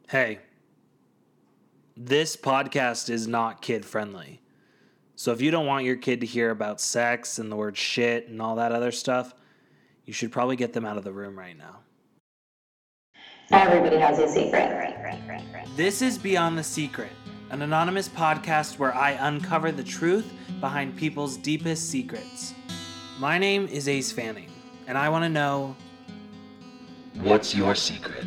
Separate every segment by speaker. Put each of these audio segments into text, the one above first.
Speaker 1: Hey, this podcast is not kid friendly. So if you don't want your kid to hear about sex and the word shit and all that other stuff, you should probably get them out of the room right now.
Speaker 2: Everybody has a secret.
Speaker 1: This is Beyond the Secret, an anonymous podcast where I uncover the truth behind people's deepest secrets. My name is Ace Fanning, and I want to know,
Speaker 3: what's your secret?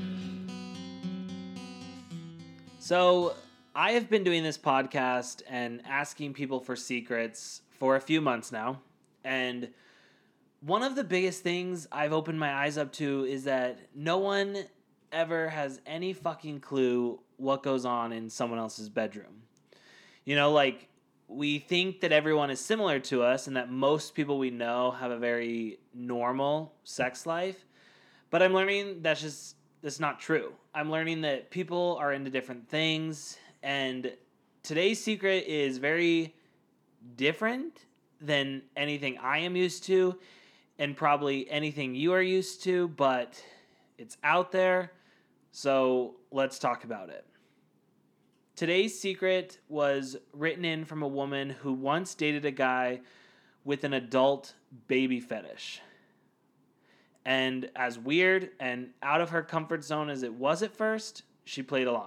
Speaker 1: So, I have been doing this podcast and asking people for secrets for a few months now. And one of the biggest things I've opened my eyes up to is that no one ever has any fucking clue what goes on in someone else's bedroom. You know, like, we think that everyone is similar to us and that most people we know have a very normal sex life. But I'm learning that's not true. I'm learning that people are into different things, and today's secret is very different than anything I am used to, and probably anything you are used to, but it's out there, so let's talk about it. Today's secret was written in from a woman who once dated a guy with an adult baby fetish. And as weird and out of her comfort zone as it was at first, she played along.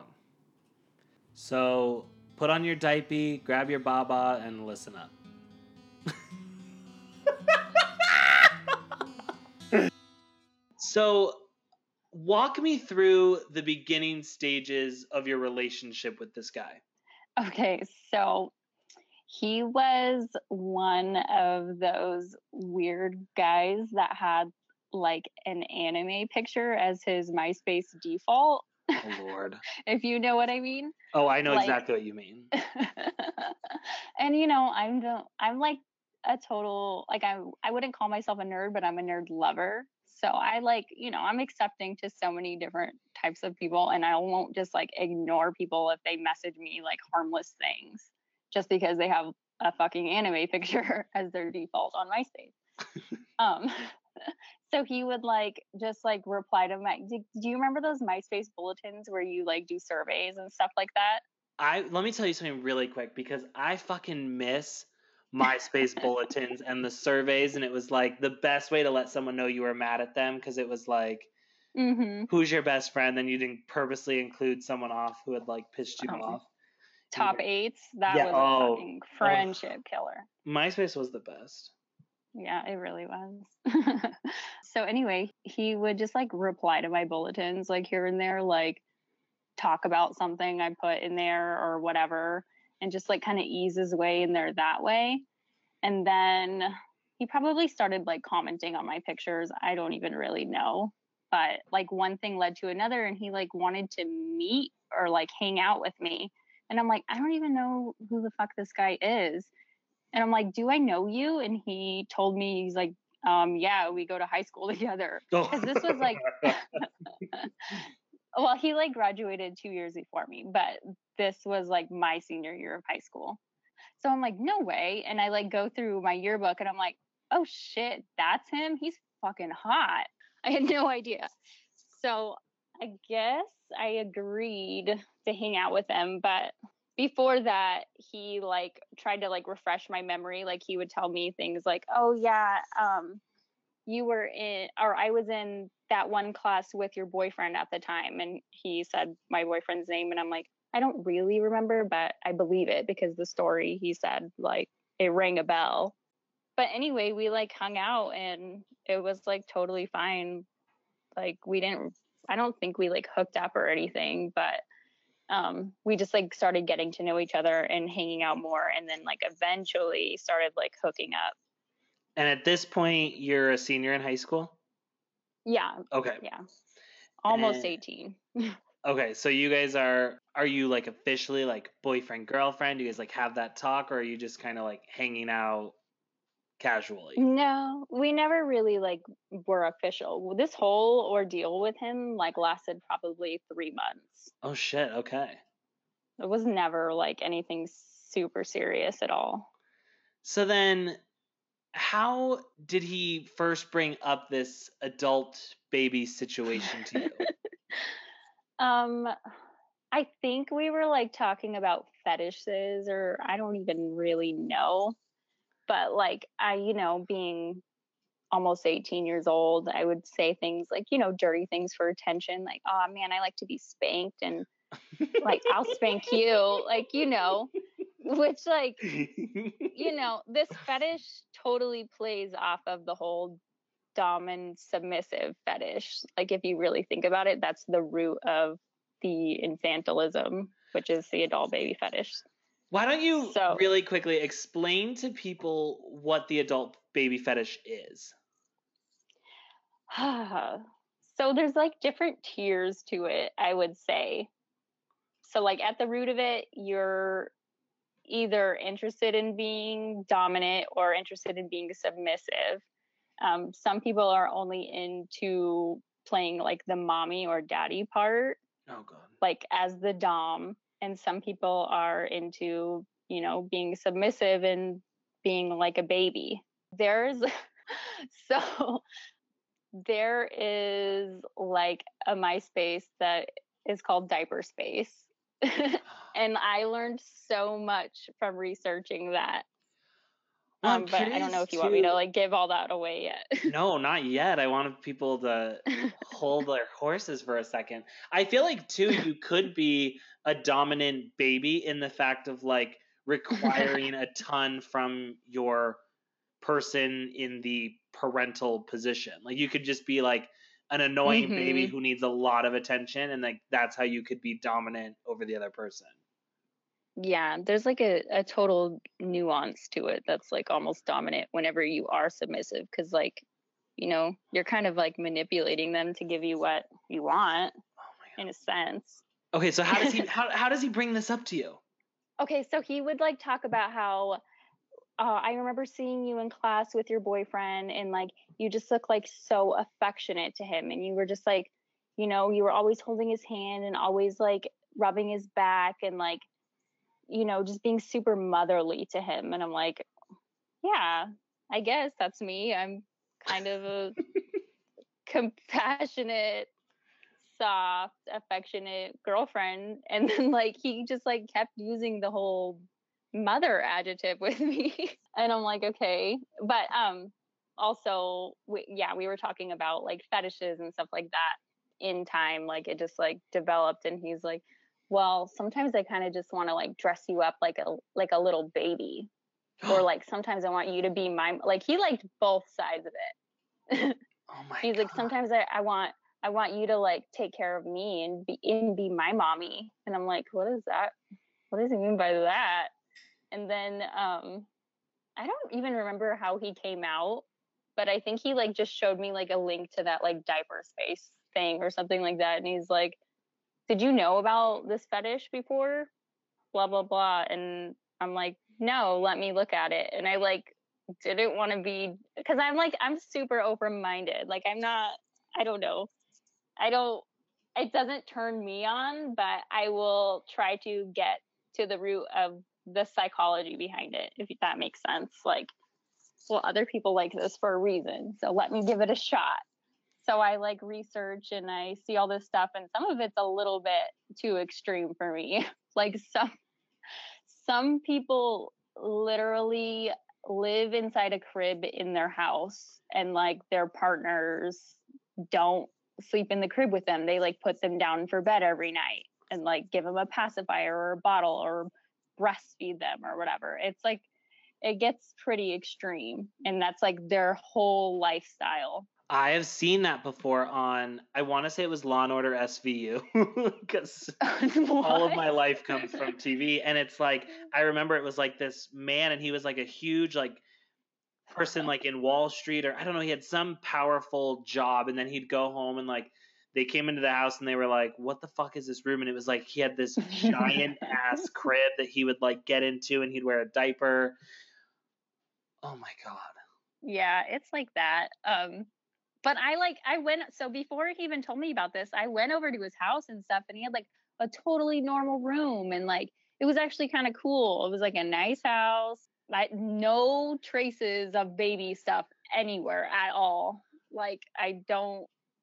Speaker 1: So put on your diaper, grab your baba, and listen up. So walk me through the beginning stages of your relationship with this guy.
Speaker 2: Okay, so he was one of those weird guys that had like an anime picture as his MySpace default.
Speaker 1: Oh, Lord.
Speaker 2: If you know what I mean.
Speaker 1: Oh, I know exactly what you mean.
Speaker 2: And you know, I'm like a total, like I wouldn't call myself a nerd, but I'm a nerd lover. So I like, you know, I'm accepting to so many different types of people, and I won't just like ignore people if they message me like harmless things just because they have a fucking anime picture as their default on MySpace. So he would like just like reply to my. Do you remember those MySpace bulletins where you like do surveys and stuff like that?
Speaker 1: Let me tell you something really quick, because I fucking miss MySpace bulletins and the surveys, and it was like the best way to let someone know you were mad at them, because it was like, who's your best friend? Then you didn't purposely include someone off who had like pissed you off.
Speaker 2: Top eights. That was a fucking friendship killer.
Speaker 1: MySpace was the best.
Speaker 2: Yeah, it really was. So anyway, he would just like reply to my bulletins like here and there, like talk about something I put in there or whatever, and just like kind of ease his way in there that way. And then he probably started like commenting on my pictures. I don't even really know. But like one thing led to another, and he like wanted to meet or like hang out with me. And I'm like, I don't even know who the fuck this guy is. And I'm like, do I know you? And he told me, he's like, yeah, we go to high school together. Because this was like, well, he like graduated 2 years before me, but this was like my senior year of high school. So I'm like, no way. And I like go through my yearbook and I'm like, oh shit, that's him. He's fucking hot. I had no idea. So I guess I agreed to hang out with him, but before that, he like tried to like refresh my memory. Like he would tell me things like, oh yeah, you were in, or I was in that one class with your boyfriend at the time. And he said my boyfriend's name. And I'm like, I don't really remember, but I believe it because the story he said, like, it rang a bell. But anyway, we like hung out and it was like totally fine. Like I don't think we like hooked up or anything, but we just like started getting to know each other and hanging out more, and then like eventually started like hooking up.
Speaker 1: And at this point, you're a senior in high school?
Speaker 2: Yeah.
Speaker 1: Okay.
Speaker 2: Yeah. Almost 18.
Speaker 1: Okay, so you guys are you like officially like boyfriend, girlfriend? Do you guys like have that talk, or are you just kind of like hanging out casually?
Speaker 2: No, we never really like were official. This whole ordeal with him like lasted probably 3 months.
Speaker 1: Oh shit, okay.
Speaker 2: It was never like anything super serious at all.
Speaker 1: So then how did he first bring up this adult baby situation to you?
Speaker 2: I think we were like talking about fetishes, or I don't even really know. But like being almost 18 years old, I would say things like, dirty things for attention, like, oh man, I like to be spanked, and like, I'll spank you, like, which like, this fetish totally plays off of the whole dom and submissive fetish. Like, if you really think about it, that's the root of the infantilism, which is the adult baby fetish.
Speaker 1: Why don't you really quickly explain to people what the adult baby fetish is?
Speaker 2: So there's like different tiers to it, I would say. So like at the root of it, you're either interested in being dominant or interested in being submissive. Some people are only into playing like the mommy or daddy part.
Speaker 1: Oh God.
Speaker 2: Like as the dom, and some people are into, being submissive and being like a baby. There is like a MySpace that is called Diaper Space. And I learned so much from researching that.
Speaker 1: Well,
Speaker 2: but I don't know if you want me to like give all that away yet.
Speaker 1: No, not yet. I wanted people to hold their horses for a second. I feel like too, you could be a dominant baby in the fact of like requiring a ton from your person in the parental position. Like you could just be like an annoying baby who needs a lot of attention, and like that's how you could be dominant over the other person.
Speaker 2: Yeah, there's like a total nuance to it that's like almost dominant whenever you are submissive, because like, you're kind of like manipulating them to give you what you want. In a sense.
Speaker 1: Okay, so how does he how does he bring this up to you?
Speaker 2: Okay, so he would like talk about how I remember seeing you in class with your boyfriend, and like you just look like so affectionate to him, and you were just like, you were always holding his hand and always like rubbing his back, and like, just being super motherly to him. And I'm like, yeah, I guess that's me. I'm kind of a compassionate, soft, affectionate girlfriend. And then like he just like kept using the whole mother adjective with me. And I'm like, okay. But also we were talking about like fetishes and stuff like that in time. Like it just like developed, and he's like, well, sometimes I kind of just want to like dress you up like a little baby. Or like sometimes I want you to be like he liked both sides of it.
Speaker 1: Oh my
Speaker 2: He's
Speaker 1: God.
Speaker 2: like, sometimes I want you to like take care of me and be my mommy. And I'm like, what is that? What does he mean by that? And then I don't even remember how he came out, but I think he like just showed me like a link to that like Diaper Space thing or something like that. And he's like, did you know about this fetish before? Blah, blah, blah. And I'm like, no, let me look at it. And I like didn't want to be, because I'm super open-minded. Like I don't know. It doesn't turn me on, but I will try to get to the root of the psychology behind it, if that makes sense. Like, well, other people like this for a reason, so let me give it a shot. So I like research and I see all this stuff, and some of it's a little bit too extreme for me. Like some people literally live inside a crib in their house, and like their partners don't sleep in the crib with them. They like put them down for bed every night and like give them a pacifier or a bottle or breastfeed them or whatever. It's like it gets pretty extreme, and that's like their whole lifestyle.
Speaker 1: I have seen that before on, I want to say it was Law & Order SVU, because all of my life comes from TV. And it's like, I remember it was like this man, and he was like a huge like person like in Wall Street, or I don't know, he had some powerful job, and then he'd go home and like they came into the house and they were like, what the fuck is this room? And it was like he had this giant ass crib that he would like get into, and he'd wear a diaper. Oh my God.
Speaker 2: Yeah, it's like that. But I went, so before he even told me about this, I went over to his house and stuff, and he had like a totally normal room, and like it was actually kind of cool. It was like a nice house, like no traces of baby stuff anywhere at all. Like I don't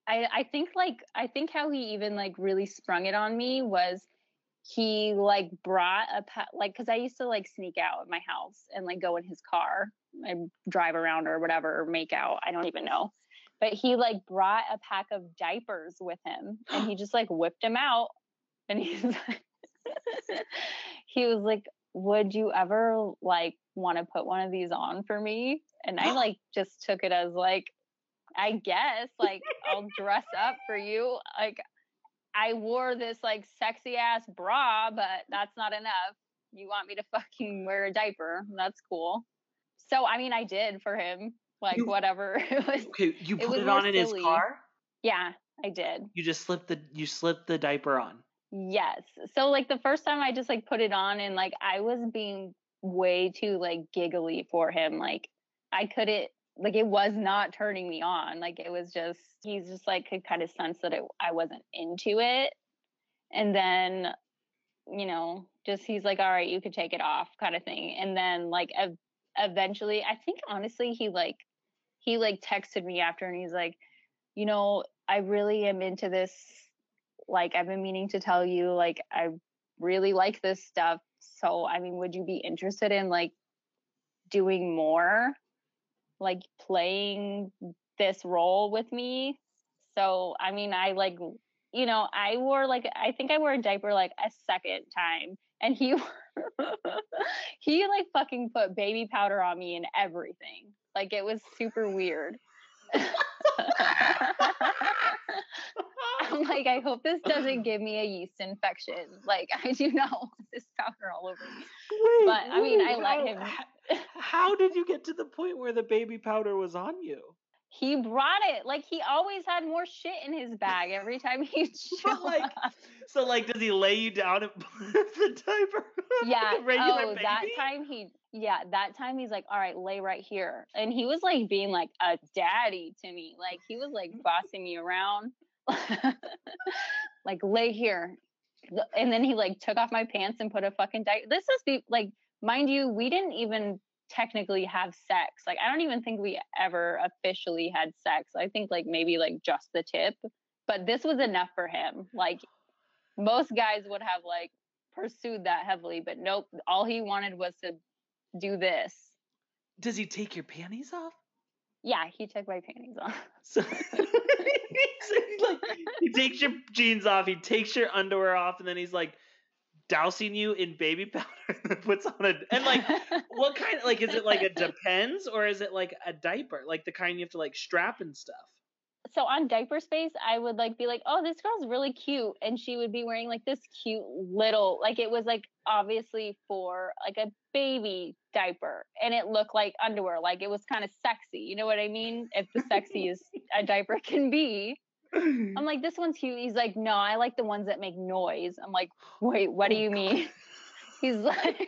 Speaker 2: I think how he even like really sprung it on me was he like brought like because I used to like sneak out of my house and like go in his car and drive around or whatever or make out. I don't even know. But he like brought a pack of diapers with him and he just like whipped them out and he's like he was like, would you ever like want to put one of these on for me? And I like just took it as like, I guess like I'll dress up for you. Like I wore this like sexy ass bra, but that's not enough. You want me to fucking wear a diaper? That's cool. So I mean, I did for him, like
Speaker 1: You-
Speaker 2: whatever. It was.
Speaker 1: Okay, you
Speaker 2: It
Speaker 1: put
Speaker 2: was
Speaker 1: it
Speaker 2: more
Speaker 1: on in his
Speaker 2: silly.
Speaker 1: car?
Speaker 2: Yeah, I did.
Speaker 1: You just slipped the diaper on.
Speaker 2: Yes. So like the first time I just like put it on and like I was being way too like giggly for him. Like I couldn't like it was not turning me on. Like it was just he's just like could kind of sense that I wasn't into it. And then, you know, just he's like, all right, you could take it off kind of thing. And then like eventually I think honestly he texted me after and he's like, you know, I really am into this. Like, I've been meaning to tell you, like, I really like this stuff. So, I mean, would you be interested in like doing more, like playing this role with me? So, I mean, I like, you know, I think I wore a diaper like a second time and he, he like fucking put baby powder on me and everything. Like, it was super weird. I'm like, I hope this doesn't give me a yeast infection. Like, I do not want this powder all over me.
Speaker 1: Wait,
Speaker 2: But I mean, I let him.
Speaker 1: How did you get to the point where the baby powder was on you?
Speaker 2: He brought it. Like, he always had more shit in his bag every time he'd show
Speaker 1: But like,
Speaker 2: up.
Speaker 1: so like, does he lay you down and put the diaper?
Speaker 2: Yeah.
Speaker 1: Like a regular
Speaker 2: Oh,
Speaker 1: baby?
Speaker 2: that time he's like, all right, lay right here. And he was like being like a daddy to me. Like, he was like bossing me around. Like, lay here. And then he like took off my pants and put a fucking diaper. This is like, mind you, we didn't even technically have sex. Like, I don't even think we ever officially had sex. I think like maybe like just the tip, but this was enough for him. Like, most guys would have like pursued that heavily, but nope. All he wanted was to do this.
Speaker 1: Does he take your panties off?
Speaker 2: Yeah, he took my panties off.
Speaker 1: So, so he takes your jeans off, he takes your underwear off, and then he's like dousing you in baby powder and then puts on and like what kind of like is it like a Depends or is it like a diaper? Like the kind you have to like strap and stuff.
Speaker 2: So on Diaper Space, I would like be like, oh, this girl's really cute. And she would be wearing like this cute little, like it was like obviously for like a baby diaper. And it looked like underwear, like it was kind of sexy. You know what I mean? If the sexiest a diaper can be. I'm like, this one's cute. He's like, no, I like the ones that make noise. I'm like, wait, what do you mean? He's like,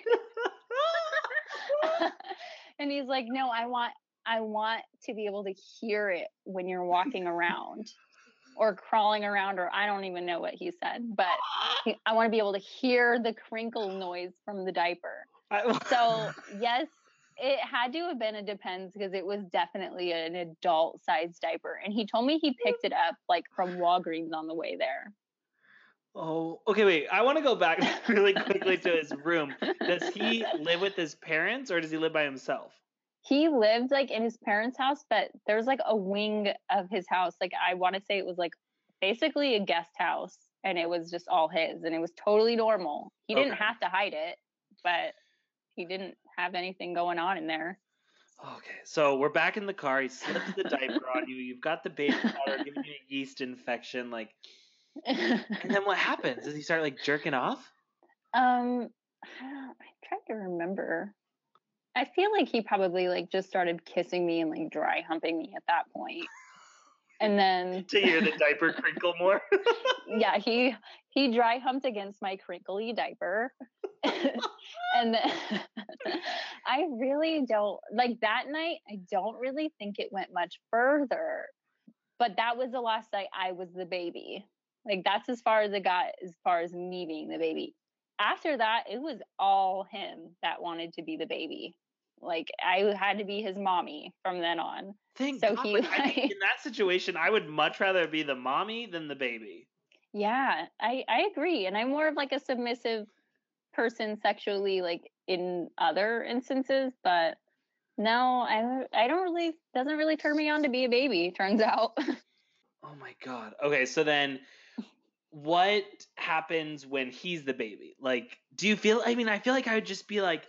Speaker 2: and he's like, no, I want to be able to hear it when you're walking around or crawling around, or I don't even know what he said, but I want to be able to hear the crinkle noise from the diaper. So yes, it had to have been a Depends because it was definitely an adult sized diaper. And he told me he picked it up like from Walgreens on the way there.
Speaker 1: Oh, okay, wait. I want to go back really quickly to his room. Does he live with his parents or does he live by himself?
Speaker 2: He lived like in his parents' house, but there's like a wing of his house. Like I want to say it was like basically a guest house and it was just all his and it was totally normal. He didn't have to hide it, but he didn't have anything going on in there.
Speaker 1: Okay, so we're back in the car. He slips the diaper on you. You've got the baby powder giving you a yeast infection. Like, and then what happens? Does he start like jerking off?
Speaker 2: I'm trying to remember. I feel like he probably like just started kissing me and like dry humping me at that point. And then
Speaker 1: to hear the diaper crinkle more.
Speaker 2: Yeah, he dry humped against my crinkly diaper. And then I really don't like that night. I don't really think it went much further, but that was the last night I was the baby. Like that's as far as it got, as far as me being the baby. After that, it was all him that wanted to be the baby. Like I had to be his mommy from then on.
Speaker 1: Thank
Speaker 2: So
Speaker 1: God.
Speaker 2: he
Speaker 1: Like, I think in that situation, I would much rather be the mommy than the baby.
Speaker 2: Yeah, I agree. And I'm more of like a submissive person sexually, like in other instances, but no, I don't really, doesn't really turn me on to be a baby, turns out.
Speaker 1: Oh my God. Okay, so then what happens when he's the baby? Like, do you feel, I mean, I feel like I would just be like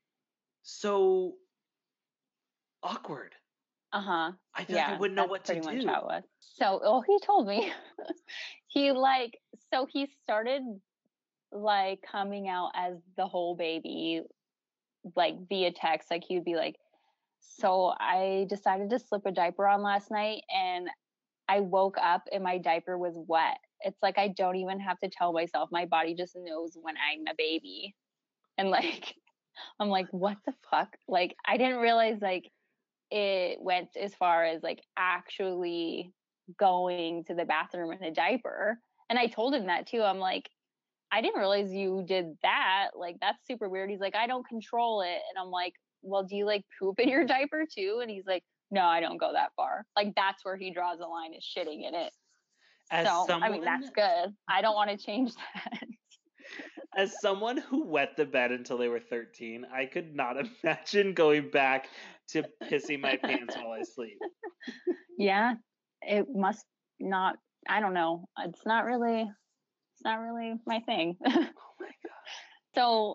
Speaker 1: so awkward.
Speaker 2: Uh-huh.
Speaker 1: I feel like I
Speaker 2: Yeah,
Speaker 1: wouldn't know
Speaker 2: that's
Speaker 1: what to
Speaker 2: pretty much
Speaker 1: do.
Speaker 2: how it was. So, well, he told me he like, so he started like coming out as the whole baby, like via text. Like he would be like, so I decided to slip a diaper on last night and I woke up and my diaper was wet. It's like I don't even have to tell myself. My body just knows when I'm a baby. And like I'm like, what the fuck? Like I didn't realize like it went as far as like actually going to the bathroom in a diaper. And I told him that too. I'm like, I didn't realize you did that. Like that's super weird. He's like, I don't control it. And I'm like, well, do you like poop in your diaper too? And he's like, no, I don't go that far. Like that's where he draws the line, is shitting in it.
Speaker 1: As
Speaker 2: So I mean
Speaker 1: someone,
Speaker 2: that's good. I don't want to change that.
Speaker 1: as someone who wet the bed until they were 13, I could not imagine going back to pissing my pants while I sleep.
Speaker 2: Yeah, it must not. I don't know. It's not really my thing.
Speaker 1: Oh my God.
Speaker 2: So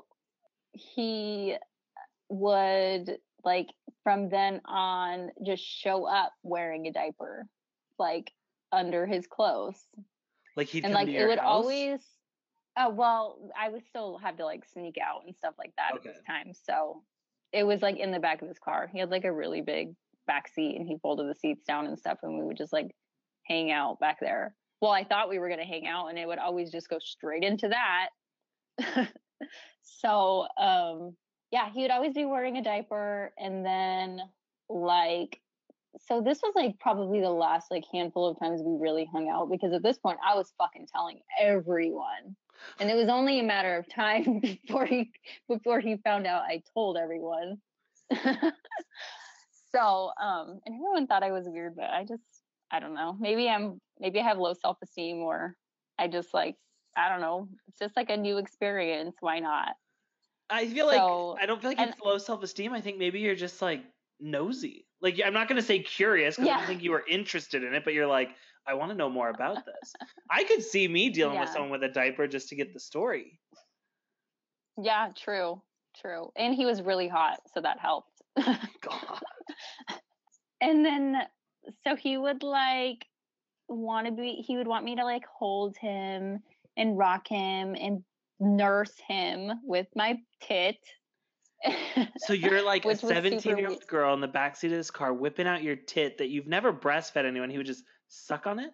Speaker 2: he would like from then on just show up wearing a diaper, like under his clothes,
Speaker 1: Like he'd
Speaker 2: and
Speaker 1: come
Speaker 2: like
Speaker 1: to
Speaker 2: it
Speaker 1: your
Speaker 2: would
Speaker 1: house?
Speaker 2: always. Oh well, I would still have to like sneak out and stuff like that
Speaker 1: Okay.
Speaker 2: at this time. So it was like in the back of his car. He had like a really big back seat, and he folded the seats down and stuff, and we would just like hang out back there. Well, I thought we were gonna hang out, and it would always just go straight into that. So yeah, he would always be wearing a diaper, and then like so this was like probably the last like handful of times we really hung out, because at this point I was fucking telling everyone. And it was only a matter of time before he found out I told everyone. So and everyone thought I was weird, but I don't know. Maybe I have low self-esteem, or I just like, I don't know. It's just like a new experience. Why not?
Speaker 1: I feel
Speaker 2: So,
Speaker 1: like, I don't feel like
Speaker 2: and
Speaker 1: it's low self-esteem. I think maybe you're just like nosy. Like, I'm not going to say curious because I don't
Speaker 2: yeah,
Speaker 1: think you were interested in it, but you're like, I want to know more about this. I could see me dealing with
Speaker 2: yeah,
Speaker 1: someone with a diaper just to get the story.
Speaker 2: yeah, true. And he was really hot, so that helped.
Speaker 1: God.
Speaker 2: And then, so he would like he would want me to like hold him and rock him and nurse him with my tit.
Speaker 1: So you're like a
Speaker 2: Which was super
Speaker 1: 17-year-old girl in the backseat of his car whipping out your tit that you've never breastfed anyone. He would just suck on it?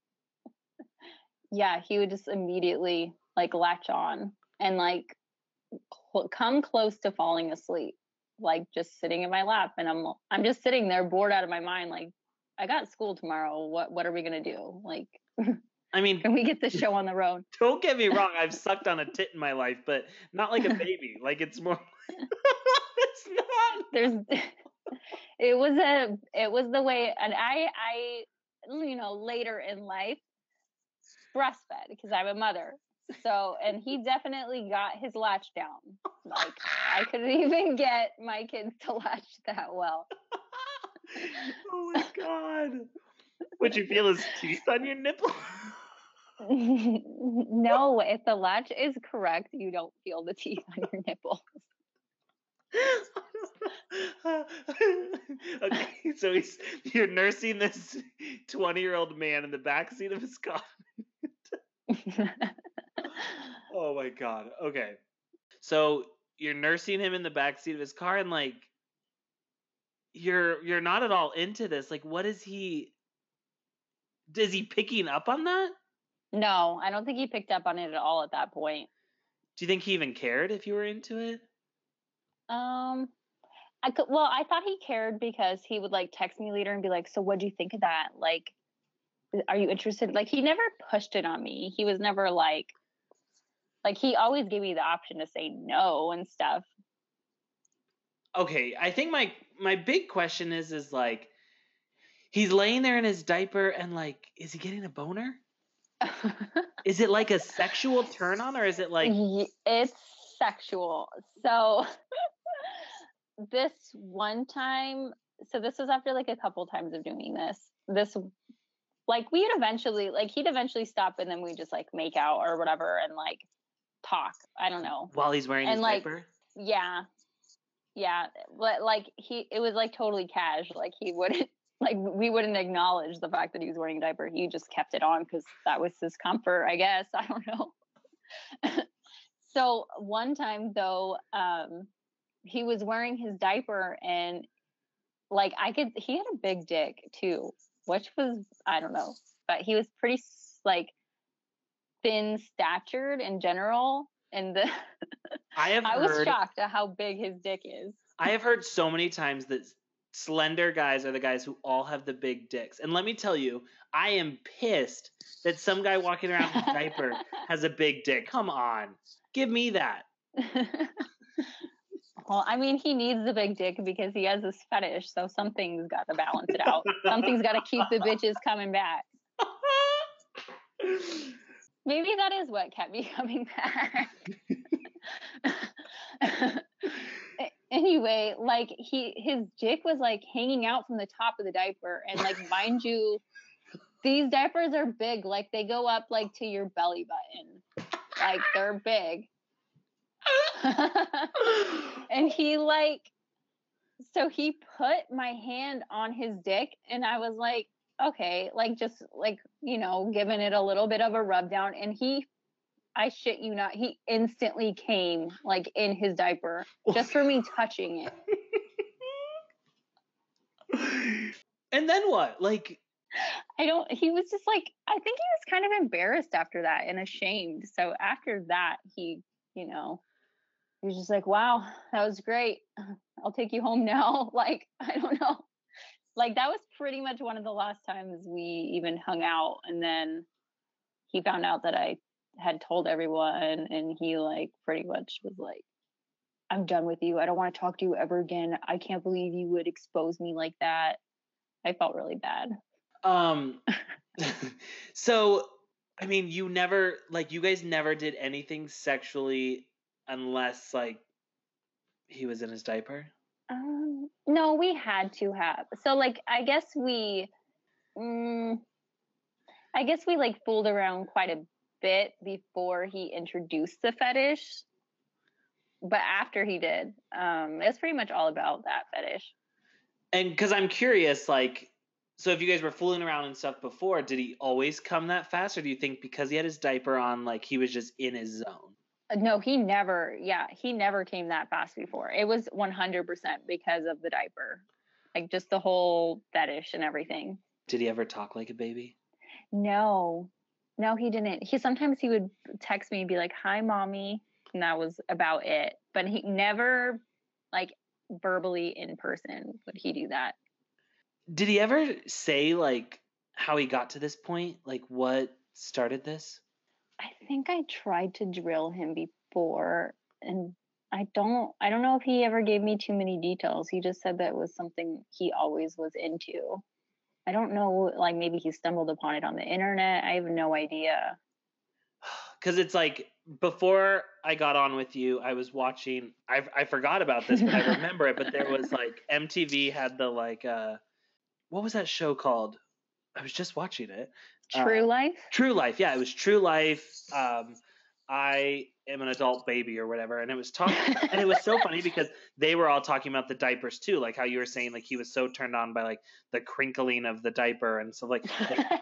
Speaker 2: Yeah, he would just immediately like latch on and like come close to falling asleep, like just sitting in my lap, and I'm just sitting there bored out of my mind, like I got school tomorrow. What are we gonna do? Like,
Speaker 1: I mean,
Speaker 2: can we get this show on the road?
Speaker 1: don't get me wrong. I've sucked on a tit in my life, but not like a baby. Like it's more. It's not.
Speaker 2: There's, it was the way, and I later in life breastfed because I'm a mother. So, and he definitely got his latch down. Like I couldn't even get my kids to latch that well.
Speaker 1: Oh my God. Would you feel his teeth on your nipple?
Speaker 2: No, if the latch is correct, you don't feel the teeth on your nipple.
Speaker 1: Okay, so you're nursing this 20-year-old man in the backseat of his car. Oh my God. Okay. So you're nursing him in the backseat of his car, and like you're not at all into this. Like, what is he picking up on that?
Speaker 2: No, I don't think he picked up on it at all at that point.
Speaker 1: Do you think he even cared if you were into it?
Speaker 2: I thought he cared because he would like text me later and be like, "So what'd you think of that? Like, are you interested?" Like he never pushed it on me. He was never like he always gave me the option to say no and stuff.
Speaker 1: okay, I think my big question is like, he's laying there in his diaper and like, is he getting a boner? Is it like a sexual turn on, or is it like
Speaker 2: It's sexual. So this one time, so this was after like a couple times of doing this, like he'd eventually stop, and then we just like make out or whatever and like talk, I don't know.
Speaker 1: while he's wearing
Speaker 2: And
Speaker 1: his
Speaker 2: like,
Speaker 1: diaper?
Speaker 2: yeah, but like it was like totally cash, like he wouldn't like we wouldn't acknowledge the fact that he was wearing a diaper. He just kept it on because that was his comfort, I guess. I don't know. So one time though, he was wearing his diaper, and like he had a big dick too, which was, I don't know, but he was pretty like thin statured in general, and I was shocked at how big his dick is.
Speaker 1: I have heard so many times that slender guys are the guys who all have the big dicks. And let me tell you, I am pissed that some guy walking around in a diaper has a big dick. Come on. Give me that.
Speaker 2: Well, I mean, he needs the big dick because he has this fetish, so something's got to balance it out. Something's got to keep the bitches coming back. Maybe that is what kept me coming back. Anyway, like his dick was like hanging out from the top of the diaper, and like, mind you, these diapers are big, like they go up like to your belly button, like they're big. And he put my hand on his dick, and I was like, okay, like just like, giving it a little bit of a rub down, and I shit you not, he instantly came like in his diaper just for me touching
Speaker 1: it. And then what? Like,
Speaker 2: he was just like, I think he was kind of embarrassed after that and ashamed. So after that, he was just like, wow, that was great. I'll take you home now. Like, I don't know. Like, that was pretty much one of the last times we even hung out. And then he found out that I had told everyone, and he like pretty much was like, I'm done with you. I don't want to talk to you ever again. I can't believe you would expose me like that. I felt really bad.
Speaker 1: So, I mean, you guys never did anything sexually unless like he was in his diaper?
Speaker 2: No, we had to have. So like, I guess we like fooled around quite a bit before he introduced the fetish. But after he did, it's pretty much all about that fetish.
Speaker 1: And because I'm curious, like, so if you guys were fooling around and stuff before, did he always come that fast? Or do you think because he had his diaper on, like, he was just in his zone?
Speaker 2: No, he never came that fast before. It was 100% because of the diaper. Like, just the whole fetish and everything.
Speaker 1: Did he ever talk like a baby?
Speaker 2: No, he didn't. Sometimes he would text me and be like, hi, mommy. And that was about it. But he never, like, verbally in person would he do that.
Speaker 1: Did he ever say, like, how he got to this point? Like, what started this?
Speaker 2: I think I tried to drill him before, and I don't know if he ever gave me too many details. He just said that it was something he always was into. I don't know, like maybe he stumbled upon it on the internet. I have no idea.
Speaker 1: Because it's like, before I got on with you, I was watching, I forgot about this, but I remember it, but there was like, MTV had the like, what was that show called? I was just watching it.
Speaker 2: True Life?
Speaker 1: True Life, yeah, it was True Life. I am an adult baby or whatever, and it was talking, and it was so funny because they were all talking about the diapers too, like how you were saying, like he was so turned on by like the crinkling of the diaper and stuff, like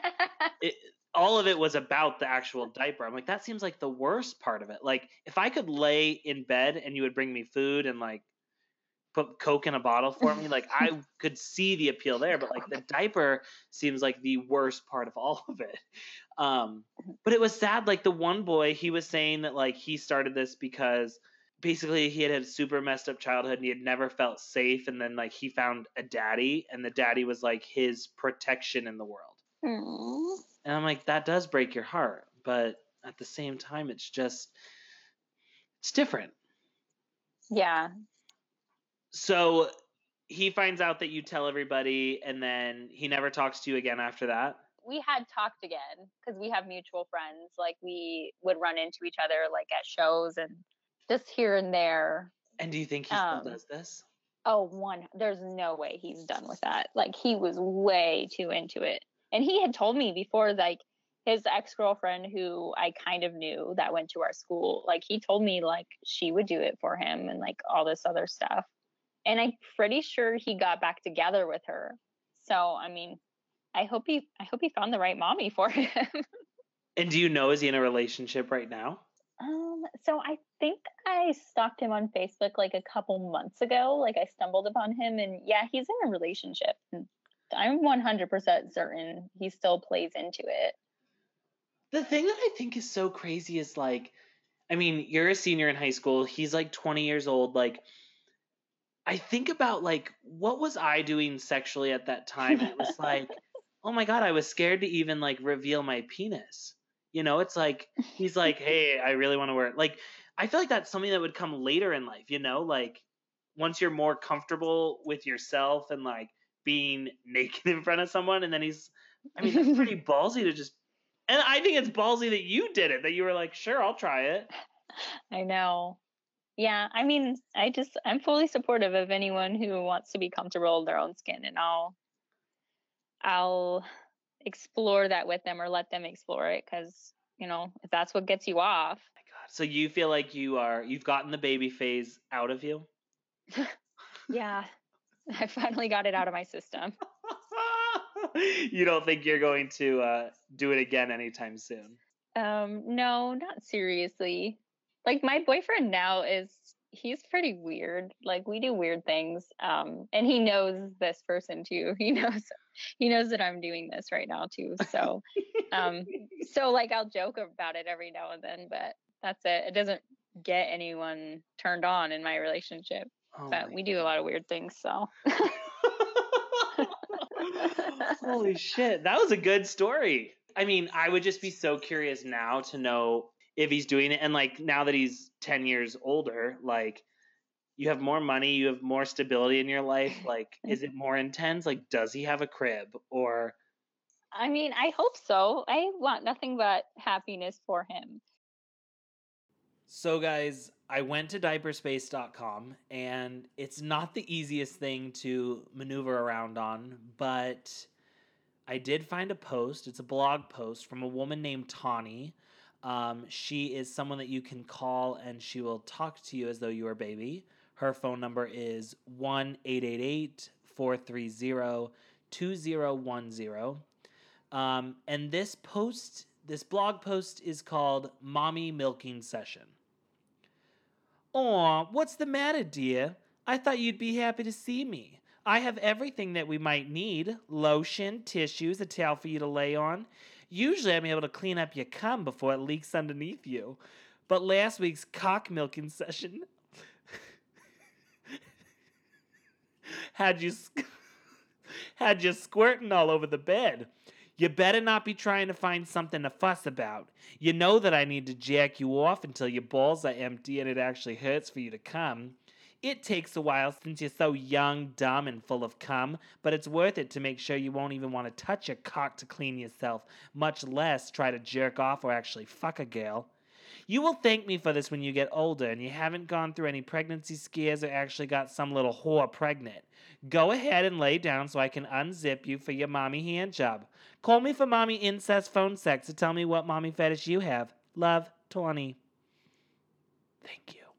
Speaker 1: all of it was about the actual diaper. I'm like, that seems like the worst part of it. Like, if I could lay in bed and you would bring me food and like put Coke in a bottle for me, like I could see the appeal there, but like the diaper seems like the worst part of all of it. But it was sad. Like the one boy, he was saying that like he started this because basically he had a super messed up childhood and he had never felt safe. And then like he found a daddy, and the daddy was like his protection in the world.
Speaker 2: Aww.
Speaker 1: And I'm like, that does break your heart. But at the same time, it's different.
Speaker 2: Yeah.
Speaker 1: So he finds out that you tell everybody, and then he never talks to you again after that?
Speaker 2: We had talked again because we have mutual friends. Like we would run into each other like at shows and just here and there.
Speaker 1: And do you think he still does this?
Speaker 2: There's no way he's done with that. Like he was way too into it. And he had told me before, like his ex-girlfriend who I kind of knew that went to our school, like he told me like she would do it for him and like all this other stuff. And I'm pretty sure he got back together with her. So, I mean, I hope he found the right mommy for him.
Speaker 1: And do you know, is he in a relationship right now?
Speaker 2: So I think I stalked him on Facebook like a couple months ago. Like I stumbled upon him and yeah, he's in a relationship. I'm 100% certain he still plays into it.
Speaker 1: The thing that I think is so crazy is like, I mean, you're a senior in high school. He's like 20 years old. Like, I think about like, what was I doing sexually at that time? And it was like, oh my God, I was scared to even like reveal my penis. You know, it's like, he's like, hey, I really want to wear it. Like, I feel like that's something that would come later in life, you know, like once you're more comfortable with yourself and like being naked in front of someone. And then that's pretty ballsy to just, and I think it's ballsy that you did it, that you were like, sure, I'll try it.
Speaker 2: I know. Yeah, I mean, I'm fully supportive of anyone who wants to be comfortable in their own skin, and I'll explore that with them or let them explore it because, you know, if that's what gets you off.
Speaker 1: Oh my God. So you feel like you've gotten the baby phase out of you?
Speaker 2: Yeah, I finally got it out of my system.
Speaker 1: You don't think you're going to do it again anytime soon?
Speaker 2: No, not seriously. Like my boyfriend now he's pretty weird. Like we do weird things. And he knows this person too. He knows that I'm doing this right now too. So so like I'll joke about it every now and then, but that's it. It doesn't get anyone turned on in my relationship.
Speaker 1: Oh
Speaker 2: but we do a lot of weird things, so
Speaker 1: Holy shit, that was a good story. I mean, I would just be so curious now to know if he's doing it. And like now that he's 10 years older, like you have more money, you have more stability in your life. Like, is it more intense? Like, does he have a crib or?
Speaker 2: I mean, I hope so. I want nothing but happiness for him.
Speaker 1: So guys, I went to diaperspace.com and it's not the easiest thing to maneuver around on, but I did find a post. It's a blog post from a woman named Tawny. She is someone that you can call and she will talk to you as though you were a baby. Her phone number is 1-888-430-2010. And this blog post is called Mommy Milking Session. Aw, what's the matter, dear? I thought you'd be happy to see me. I have everything that we might need. Lotion, tissues, a towel for you to lay on. Usually I'm able to clean up your cum before it leaks underneath you. But last week's cock milking session had you squirting all over the bed. You better not be trying to find something to fuss about. You know that I need to jack you off until your balls are empty and it actually hurts for you to come. It takes a while since you're so young, dumb, and full of cum, but it's worth it to make sure you won't even want to touch a cock to clean yourself, much less try to jerk off or actually fuck a girl. You will thank me for this when you get older and you haven't gone through any pregnancy scares or actually got some little whore pregnant. Go ahead and lay down so I can unzip you for your mommy hand job. Call me for mommy incest phone sex to tell me what mommy fetish you have. Love, Tawny. Thank you.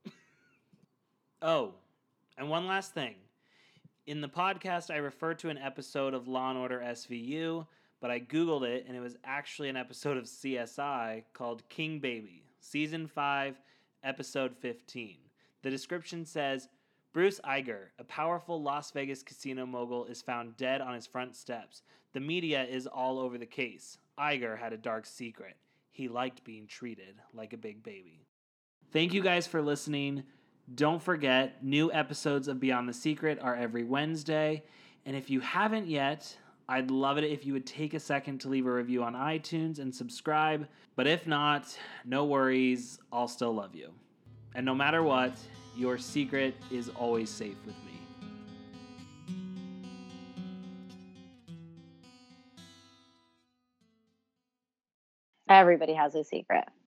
Speaker 1: Oh, and one last thing. In the podcast, I referred to an episode of Law & Order SVU, but I Googled it, and it was actually an episode of CSI called King Baby, Season 5, Episode 15. The description says, Bruce Iger, a powerful Las Vegas casino mogul, is found dead on his front steps. The media is all over the case. Iger had a dark secret. He liked being treated like a big baby. Thank you guys for listening. Don't forget, new episodes of Beyond the Secret are every Wednesday. And if you haven't yet, I'd love it if you would take a second to leave a review on iTunes and subscribe. But if not, no worries, I'll still love you. And no matter what, your secret is always safe with me.
Speaker 2: Everybody has a secret.